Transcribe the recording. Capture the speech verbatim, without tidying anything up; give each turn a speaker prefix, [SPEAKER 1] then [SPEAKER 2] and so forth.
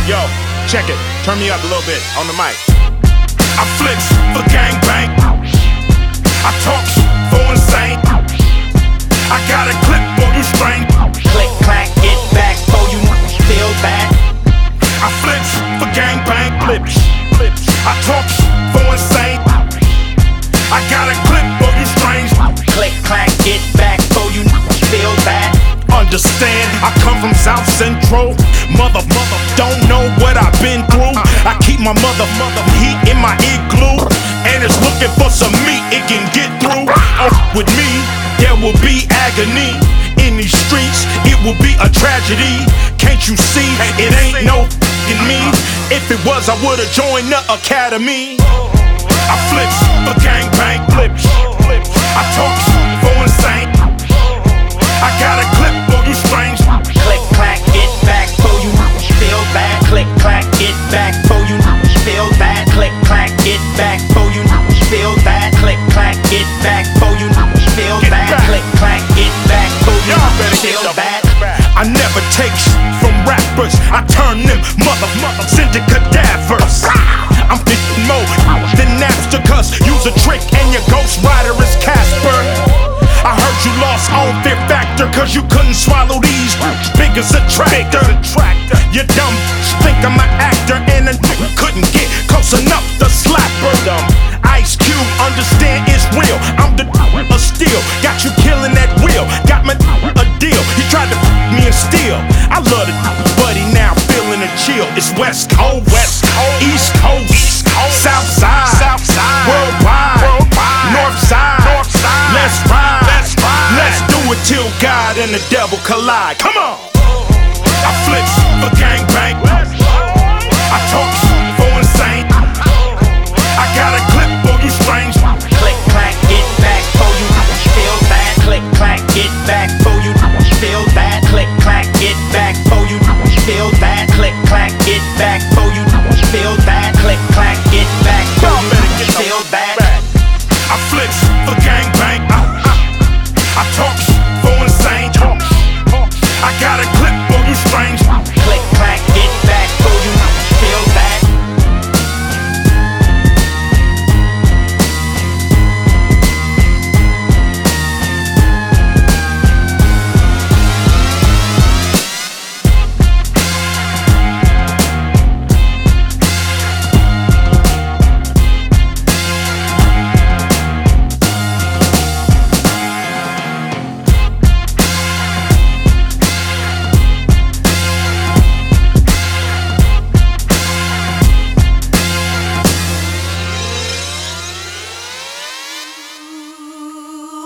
[SPEAKER 1] Yo, check it. Turn me up a little bit on the mic.
[SPEAKER 2] I flex for gangbang. I talk for insane. I got a clip for you strain.
[SPEAKER 3] Click, clack, get back, for you feel bad.
[SPEAKER 2] I flex for gangbang. Flips, flips. I talk for insane. I got a clip for you strange.
[SPEAKER 3] Click, clack, get back, for you feel bad.
[SPEAKER 2] Understand, I come from South Central. Mother, mother, don't know what I've been through. I keep my mother, mother heat in my igloo, and it's looking for some meat it can get through. Oh, with me, there will be agony in these streets. It will be a tragedy. Can't you see? It ain't no f***ing me. If it was, I would've joined the academy. I flips for gangbang flips. I talk for insane. I got a clip for you strange.
[SPEAKER 3] Click, clack, get back, for you feel bad. Click, clack, get back, for you feel bad. Click, clack, get back, for you feel bad. Click, clack, get back, for you feel bad. Click, clack, get back, for you feel bad.
[SPEAKER 2] I never take sh from rappers. I turn them mother mother into cadavers. I'm fifty more than Napster, cause use a trick and your ghost rider is Casper. I heard you lost on Fear Factor, cause you couldn't swallow these big as a tractor. You dumb think I'm an actor, and a nigga couldn't get close enough to slap her. Ice Cube, understand it's real. I'm the of steel, got you killing that wheel. Got my a deal, he tried to me and steal. I love it, buddy, now feeling a chill. It's West Coast, West Coast, East Coast, East Coast, South Side, South Side, worldwide, worldwide, North Side, North Side. Let's ride, let's ride, let's do it till God and the devil collide. Come on. I flex for gangbang. I talk